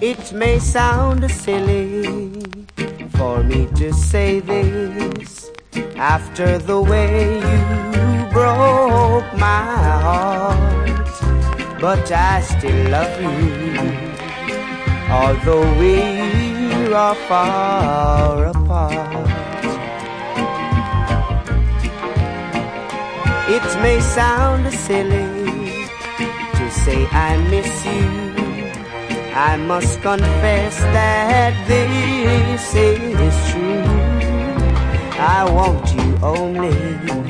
It may sound silly for me to say this after the way you broke my heart, but I still love you, although we are far apart. It may sound silly to say I miss you. I must confess that this is true. I want you only.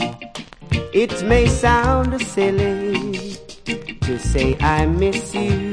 It may sound silly to say I miss you.